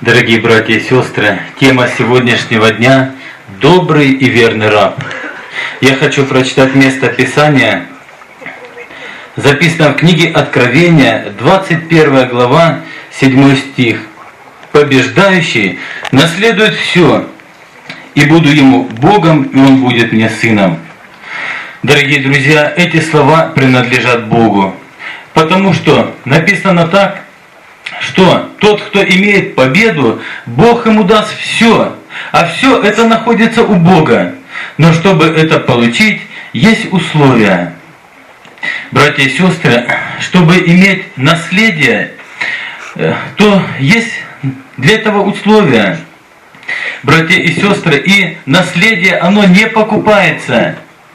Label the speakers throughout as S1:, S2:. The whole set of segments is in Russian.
S1: Дорогие братья и сестры, тема сегодняшнего дня – добрый и верный раб. Я хочу прочитать место Писания, записано в книге Откровения, 21 глава, 7 стих. «Побеждающий наследует все, и буду ему Богом, и он будет мне сыном». Дорогие друзья, эти слова принадлежат Богу, потому что написано так, что тот, кто имеет победу, Бог ему даст все, а все это находится у Бога. Но чтобы это получить, есть условия. Братья и сестры, чтобы иметь наследие, то есть для этого условия. Братья и сестры, и наследие, оно не покупается.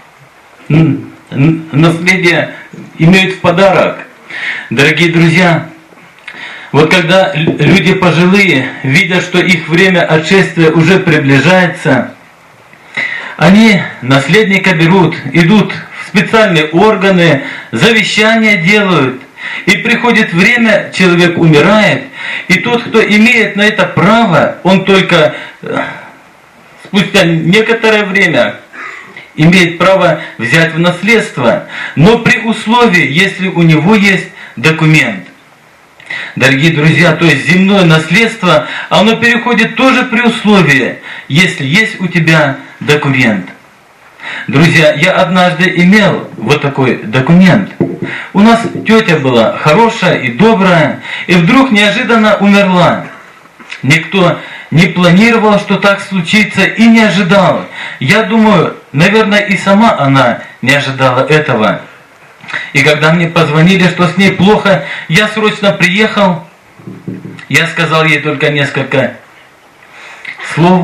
S1: Наследие имеют в подарок. Дорогие друзья, вот когда люди пожилые видят, что их время отшествия уже приближается, они наследника берут, идут в специальные органы, завещания делают, и приходит время, человек умирает, и тот, кто имеет на это право, он только спустя некоторое время имеет право взять в наследство, но при условии, если у него есть документ. Дорогие друзья, то есть земное наследство, оно переходит тоже при условии, если есть у тебя документ. Друзья, я однажды имел вот такой документ. У нас тетя была хорошая и добрая, и вдруг неожиданно умерла. Никто не планировал, что так случится, и не ожидал. Я думаю, наверное, и сама она не ожидала этого. И когда мне позвонили, что с ней плохо, я срочно приехал. Я сказал ей только несколько слов.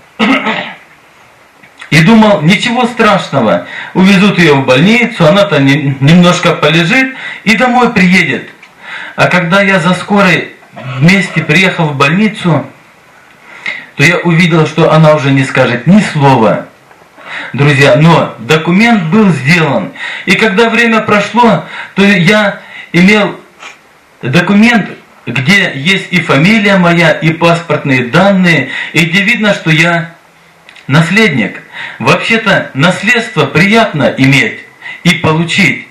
S1: И думал, ничего страшного. Увезут ее в больницу, она-то немножко полежит и домой приедет. А когда я за скорой вместе приехал в больницу, то я увидел, что она уже не скажет ни слова. Друзья, но документ был сделан. И когда время прошло, то я имел документ, где есть и фамилия моя, и паспортные данные, и где видно, что я наследник. Вообще-то наследство приятно иметь и получить,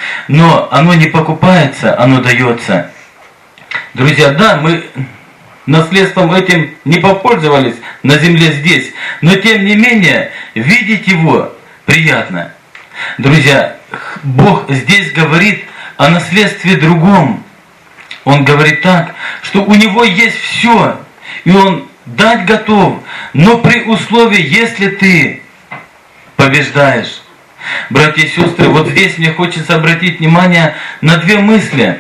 S1: но оно не покупается, оно дается. Друзья, да, мы наследством этим не попользовались на земле здесь, но тем не менее видеть его приятно. Друзья, Бог здесь говорит о наследстве другом. Он говорит так, что у него есть все, и он дать готов, но при условии, если ты побеждаешь. Братья и сестры, вот здесь мне хочется обратить внимание на две мысли.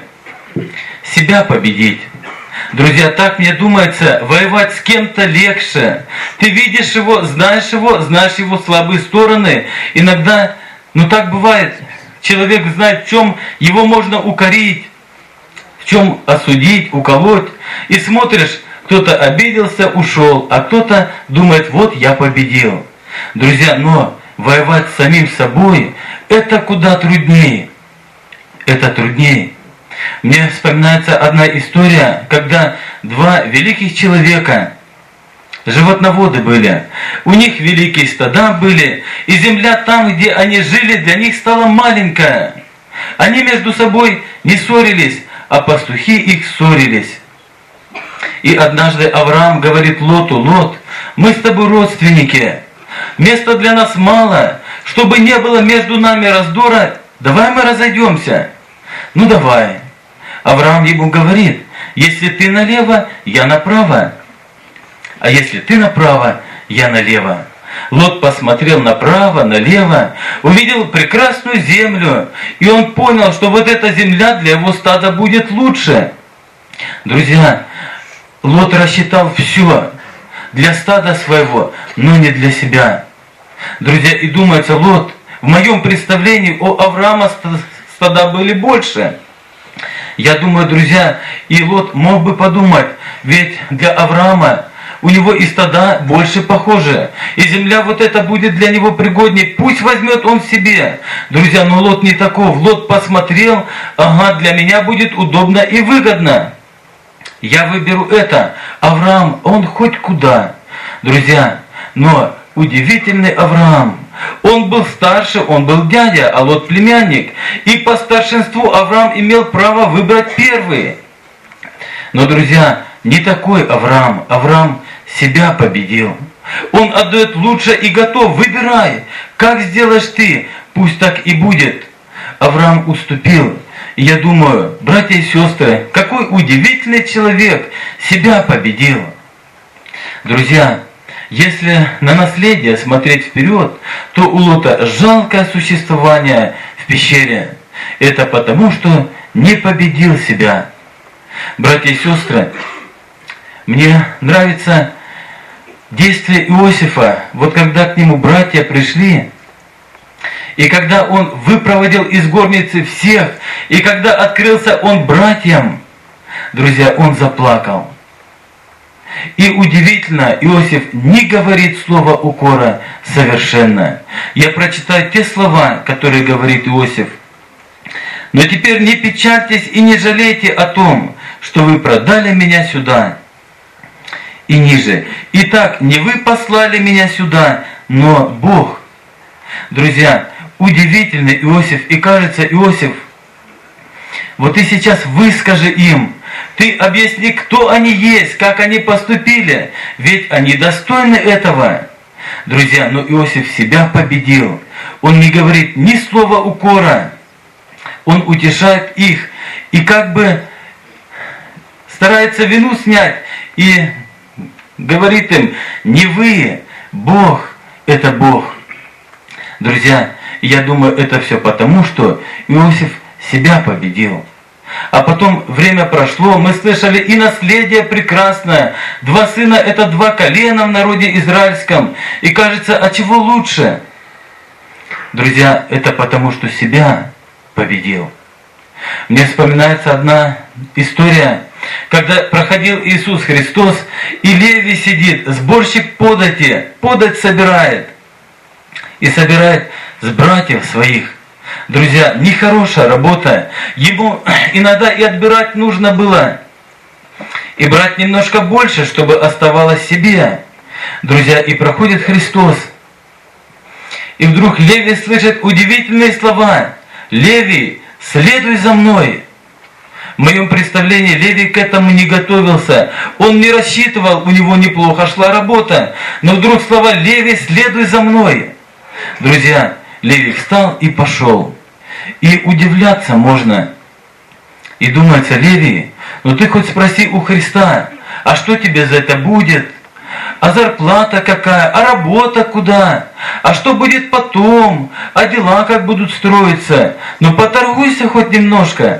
S1: Себя победить. Друзья, так мне думается, воевать с кем-то легче. Ты видишь его, знаешь его слабые стороны. Иногда, так бывает, человек знает, в чем его можно укорить, в чем осудить, уколоть. И смотришь, кто-то обиделся, ушел, а кто-то думает, вот я победил. Друзья, но воевать с самим собой, это куда труднее. Это труднее. Мне вспоминается одна история, когда два великих человека, животноводы были, у них великие стада были, и земля там, где они жили, для них стала маленькая. Они между собой не ссорились, а пастухи их ссорились. И однажды Авраам говорит Лоту: Лот, мы с тобой родственники, места для нас мало, чтобы не было между нами раздора, давай мы разойдемся. Давай. Авраам ему говорит: если ты налево, я направо, а если ты направо, я налево. Лот посмотрел направо, налево, увидел прекрасную землю, и он понял, что вот эта земля для его стада будет лучше. Друзья, Лот рассчитал все для стада своего, но не для себя. Друзья, и думается, Лот, в моем представлении у Авраама стада были больше. Я думаю, друзья, и Лот мог бы подумать, ведь для Авраама у него и стада больше похожи, и земля вот эта будет для него пригодней, пусть возьмет он себе. Друзья, но Лот не таков. Лот посмотрел, ага, для меня будет удобно и выгодно. я выберу это. Авраам, он хоть куда. Друзья, но удивительный Авраам. Он был старше, он был дядя, а Лот племянник. И по старшинству Авраам имел право выбрать первый. Но, друзья, не такой Авраам. Авраам себя победил. Он отдает лучше и готов. Выбирай, как сделаешь ты, пусть так и будет. Авраам уступил. И я думаю, братья и сестры, какой удивительный человек себя победил. Друзья, если на наследие смотреть вперед, то у Лота жалкое существование в пещере. Это потому, что не победил себя. Братья и сестры, мне нравится действие Иосифа. Вот когда к нему братья пришли, и когда он выпроводил из горницы всех, и когда открылся он братьям, друзья, он заплакал. И удивительно, Иосиф не говорит слова укора совершенно. Я прочитаю те слова, которые говорит Иосиф. «Но теперь не печальтесь и не жалейте о том, что вы продали меня сюда». И ниже. «Итак, не вы послали меня сюда, но Бог». Друзья, удивительный Иосиф. И кажется, Иосиф, вот ты сейчас выскажи им, ты объясни, кто они есть, как они поступили, ведь они достойны этого. Друзья, но Иосиф себя победил. Он не говорит ни слова укора. Он утешает их и как бы старается вину снять и говорит им, не вы, Бог, это Бог. Друзья, я думаю, это все потому, что Иосиф себя победил. А потом время прошло, мы слышали и наследие прекрасное. 2 сына – это 2 колена в народе израильском. И кажется, а чего лучше? Друзья, это потому, что себя победил. Мне вспоминается одна история, когда проходил Иисус Христос, и Левий сидит, сборщик подати, подать собирает. И собирает с братьев своих. Друзья, нехорошая работа. Ему иногда и отбирать нужно было. И брать немножко больше, чтобы оставалось себе. Друзья, и проходит Христос. И вдруг Левий слышит удивительные слова. «Левий, следуй за мной». В моем представлении Левий к этому не готовился. Он не рассчитывал, у него неплохо шла работа. Но вдруг слова «Левий, следуй за мной». Друзья, Левий встал и пошел. И удивляться можно. И думается, Левий, ну ты хоть спроси у Христа, а что тебе за это будет? А зарплата какая? А работа куда? А что будет потом? А дела как будут строиться? Ну поторгуйся хоть немножко.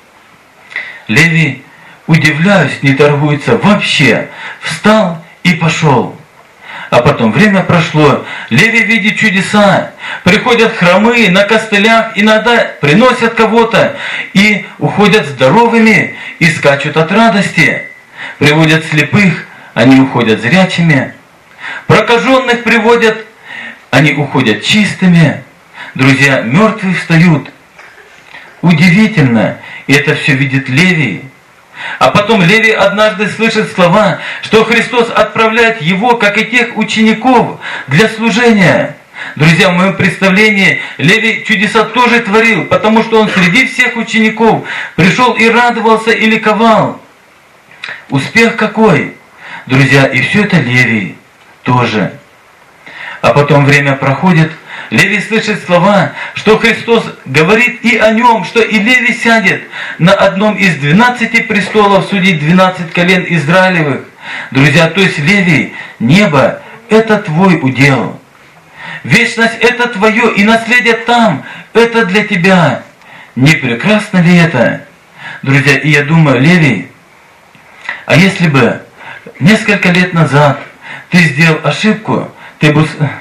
S1: Левий, удивляюсь, не торгуется вообще. Встал и пошел. А потом время прошло, Левий видит чудеса. Приходят хромые на костылях, иногда приносят кого-то и уходят здоровыми и скачут от радости. Приводят слепых, они уходят зрячими. Прокаженных приводят, они уходят чистыми. Друзья, мертвые встают. Удивительно, и это все видит Левий. А потом Левий однажды слышит слова, что Христос отправляет его, как и тех учеников, для служения. Друзья, в моем представлении Левий чудеса тоже творил, потому что он среди всех учеников пришел и радовался, и ликовал. Успех какой? Друзья, и все это Левий тоже. А потом время проходит, Левий слышит слова, что Христос говорит и о нем, что и Левий сядет на одном из 12 престолов судить 12 колен Израилевых. Друзья, то есть Левий, небо – это твой удел. Вечность – это твое, и наследие там – это для тебя. Не прекрасно ли это? Друзья, и я думаю, Левий, а если бы несколько лет назад ты сделал ошибку, ты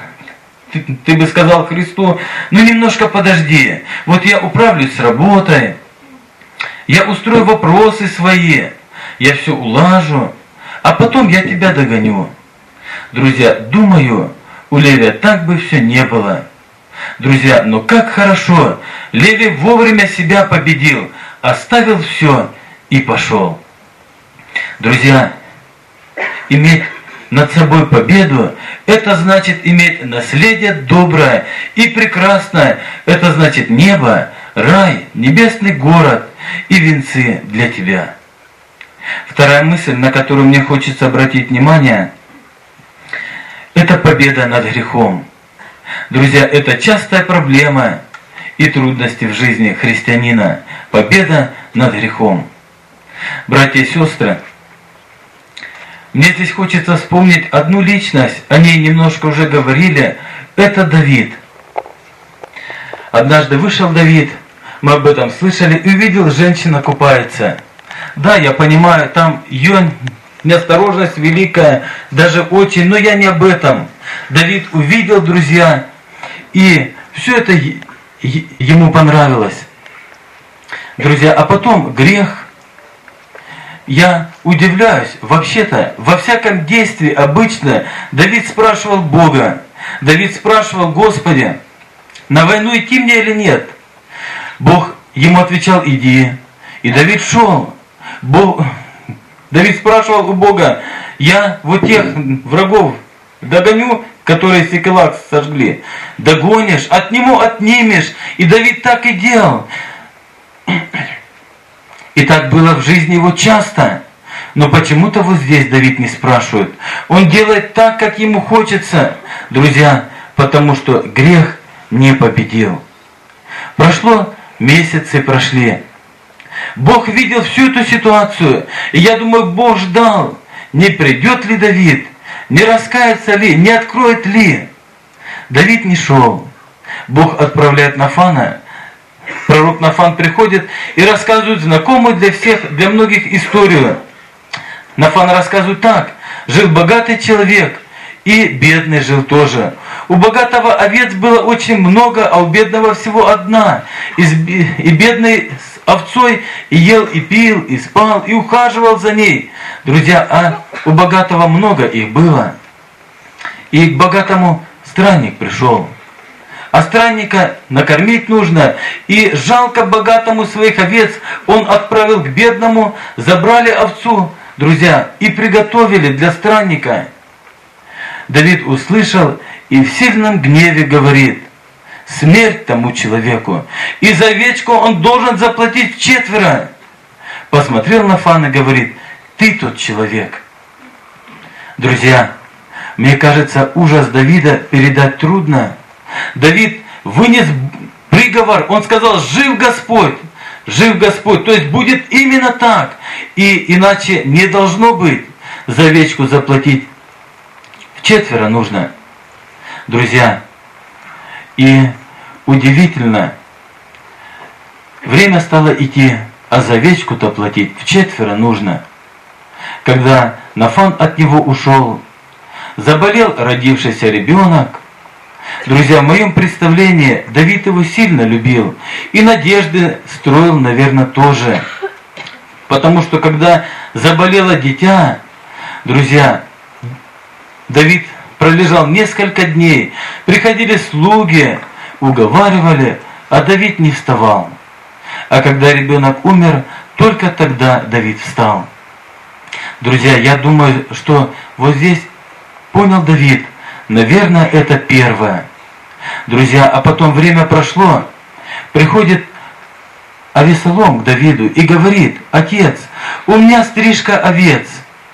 S1: бы сказал Христу, ну немножко подожди, вот я управлюсь с работой, я устрою вопросы свои, я все улажу, а потом я тебя догоню. Друзья, думаю, у Левия так бы все не было. Друзья, но как хорошо, Левий вовремя себя победил, оставил все и пошел. Друзья, иметь над собой победу, это значит иметь наследие доброе и прекрасное. Это значит небо, рай, небесный город и венцы для тебя. Вторая мысль, на которую мне хочется обратить внимание, это победа над грехом. Друзья, это частая проблема и трудности в жизни христианина. Победа над грехом. Братья и сестры, мне здесь хочется вспомнить одну личность, о ней немножко уже говорили, это Давид. Однажды вышел Давид, мы об этом слышали, и увидел, женщина купается. Да, я понимаю, там ее неосторожность великая, даже очень, но я не об этом. Давид увидел, друзья, и все это ему понравилось. Друзья, а потом грех. Я удивляюсь, вообще-то, во всяком действии обычно Давид спрашивал Бога, Давид спрашивал: Господи, на войну идти мне или нет? Бог ему отвечал: иди. И Давид шел. Давид спрашивал у Бога: я вот тех врагов догоню, которые Сикелаг сожгли? Догонишь, отнимешь. И Давид так и делал. И так было в жизни его часто. Но почему-то вот здесь Давид не спрашивает. Он делает так, как ему хочется. Друзья, потому что грех не победил. Месяцы прошли. Бог видел всю эту ситуацию. И я думаю, Бог ждал, не придет ли Давид, не раскается ли, не откроет ли. Давид не шел. Бог отправляет Нафана. Пророк Нафан приходит и рассказывает знакомую для многих историю. Нафан рассказывает так: жил богатый человек, и бедный жил тоже. У богатого овец было очень много, а у бедного всего одна. И бедный с овцой и ел, и пил, и спал, и ухаживал за ней. Друзья, а у богатого много их было. И к богатому странник пришел. А странника накормить нужно. И жалко богатому своих овец. Он отправил к бедному, забрали овцу, друзья, и приготовили для странника. Давид услышал и в сильном гневе говорит: смерть тому человеку, и за овечку он должен заплатить 4. Посмотрел Нафан и говорит: ты тот человек. Друзья, мне кажется, ужас Давида передать трудно. Давид вынес приговор, он сказал: жив Господь, то есть будет именно так, и иначе не должно быть. За овечку заплатить 4 нужно. Друзья, и удивительно, время стало идти, а за овечку-то платить 4 нужно. Когда Нафан от него ушел, заболел родившийся ребенок. Друзья, в моем представлении Давид его сильно любил. И надежды строил, наверное, тоже. Потому что когда заболело дитя, друзья, Давид пролежал несколько дней. Приходили слуги, уговаривали, а Давид не вставал. А когда ребенок умер, только тогда Давид встал. Друзья, я думаю, что вот здесь понял Давид, наверное, это первое. Друзья, а потом время прошло, приходит Авесолом к Давиду и говорит: отец, у меня стрижка овец.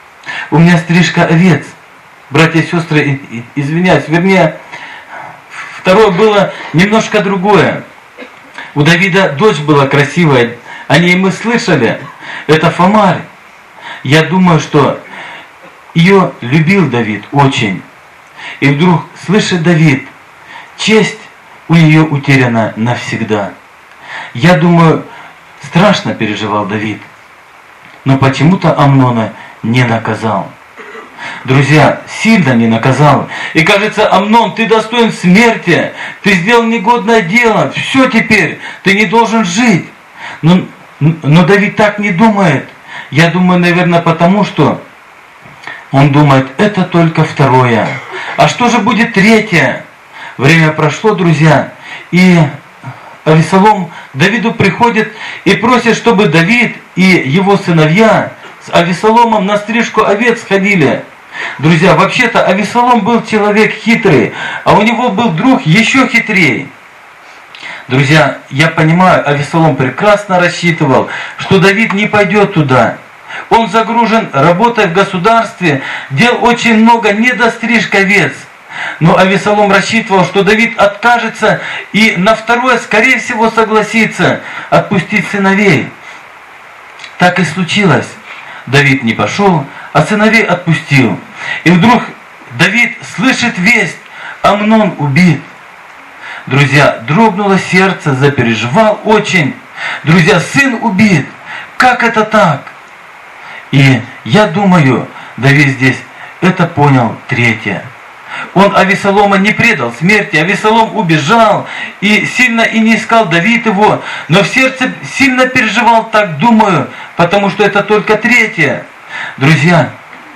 S1: Братья и сестры, извиняюсь, вернее, второе было немножко другое. У Давида дочь была красивая, о ней мы слышали, это Фомарь. Я думаю, что ее любил Давид очень. И вдруг слышит Давид: честь у нее утеряна навсегда. Я думаю, страшно переживал Давид. Но почему-то Амнона не наказал. Друзья, сильно не наказал. И кажется: Амнон, ты достоин смерти. Ты сделал негодное дело. Все теперь, ты не должен жить. Но Давид так не думает. Я думаю, наверное, потому что он думает: это только 2. А что же будет 3? Время прошло, друзья, и Авесолом к Давиду приходит и просит, чтобы Давид и его сыновья с Авесоломом на стрижку овец ходили. Друзья, вообще-то Авесолом был человек хитрый, а у него был друг еще хитрее. Друзья, я понимаю, Авесолом прекрасно рассчитывал, что Давид не пойдет туда. Он загружен работой в государстве, дел очень много, не до стрижки овец. Но Авесолом рассчитывал, что Давид откажется и на второе, скорее всего, согласится отпустить сыновей. Так и случилось. Давид не пошел, а сыновей отпустил. И вдруг Давид слышит весть: Амнон убит. Друзья, дрогнуло сердце, запереживал очень. Друзья, сын убит. Как это так? И я думаю, Давид здесь это понял третье. Он Авесолома не предал смерти, Авесолом убежал и сильно и не искал Давид его, но в сердце сильно переживал, так думаю, потому что это только третье. Друзья,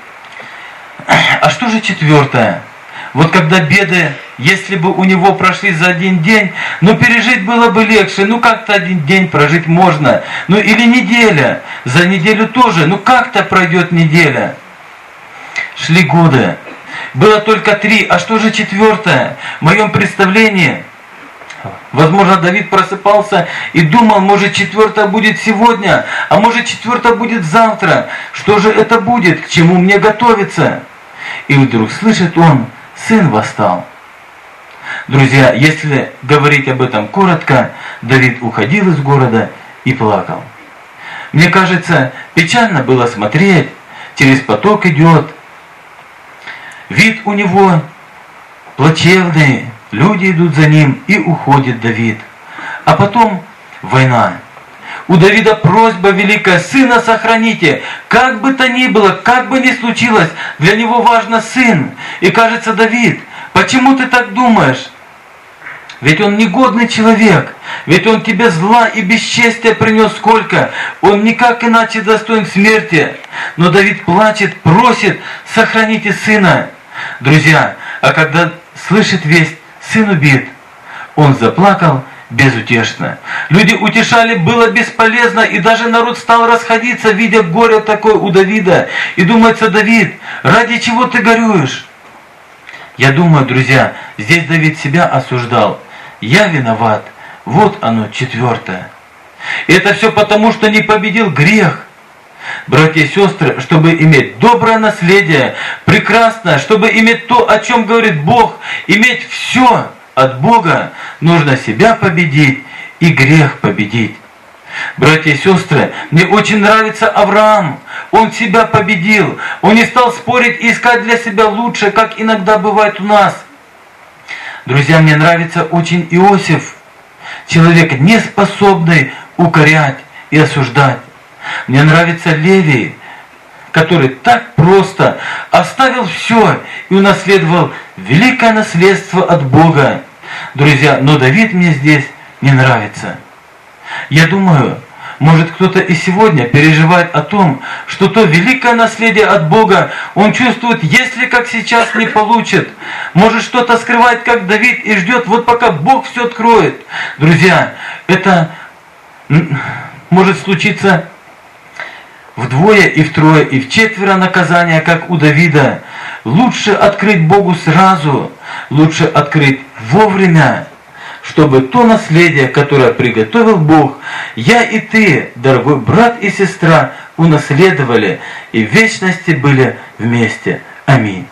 S1: а что же четвертое? Вот когда беды, если бы у него прошли за один день, ну пережить было бы легче, ну как-то один день прожить можно, ну или неделя, за неделю тоже, ну как-то пройдет неделя. Шли годы. Было только 3, а что же четвертое? В моем представлении, возможно, Давид просыпался и думал, может, четвертое будет сегодня, а может, четвертое будет завтра. Что же это будет? К чему мне готовиться? И вдруг слышит он: сын восстал. Друзья, если говорить об этом коротко, Давид уходил из города и плакал. Мне кажется, печально было смотреть, через поток идет. Вид у него плачевный, люди идут за ним, и уходит Давид. А потом война. У Давида просьба великая: сына сохраните. Как бы то ни было, как бы ни случилось, для него важно сын. И кажется: Давид, почему ты так думаешь? Ведь он негодный человек, ведь он тебе зла и бесчестия принес сколько, он никак иначе достоин смерти. Но Давид плачет, просит: сохраните сына. Друзья, а когда слышит весть: сын убит, он заплакал безутешно. Люди утешали, было бесполезно, и даже народ стал расходиться, видя горе такое у Давида. И думается: Давид, ради чего ты горюешь? Я думаю, друзья, здесь Давид себя осуждал. Я виноват. Вот оно, четвертое. И это все потому, что не победил грех. Братья и сестры, чтобы иметь доброе наследие, прекрасное, чтобы иметь то, о чем говорит Бог, иметь все от Бога, нужно себя победить и грех победить. Братья и сестры, мне очень нравится Авраам. Он себя победил. Он не стал спорить и искать для себя лучше, как иногда бывает у нас. Друзья, мне нравится очень Иосиф. Человек, не способный укорять и осуждать. Мне нравится Левий, который так просто оставил все и унаследовал великое наследство от Бога. Друзья, но Давид мне здесь не нравится. Я думаю, может, кто-то и сегодня переживает о том, что то великое наследие от Бога он чувствует, если как сейчас не получит. Может, что-то скрывает, как Давид, и ждет, вот пока Бог все откроет. Друзья, это может случиться вдвое и втрое и вчетверо наказания, как у Давида. Лучше открыть Богу сразу, лучше открыть вовремя, чтобы то наследие, которое приготовил Бог, я и ты, дорогой брат и сестра, унаследовали и в вечности были вместе. Аминь.